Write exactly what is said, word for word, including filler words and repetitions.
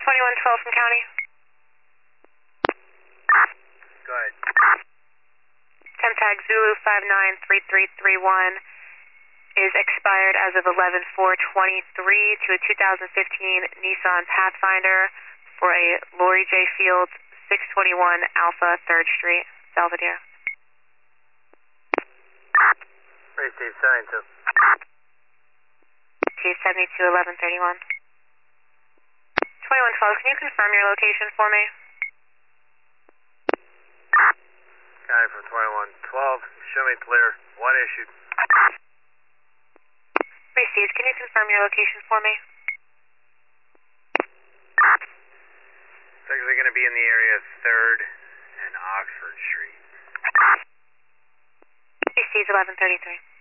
twenty-one twelve from County. Go ahead. Temp tag Zulu five nine three three three one is expired as of eleven four twenty-three to a two thousand fifteen Nissan Pathfinder for a Lori J. Fields, six twenty-one Alpha third Street, Belvedere. Receive seventy-two. T seventy-two eleven thirty-one. twenty-one twelve, can you confirm your location for me? County from twenty-one twelve. Show me clear. One issued. Received. Can you confirm your location for me? It's actually going to be in the area of third and Oxford Street. Received eleven thirty-three.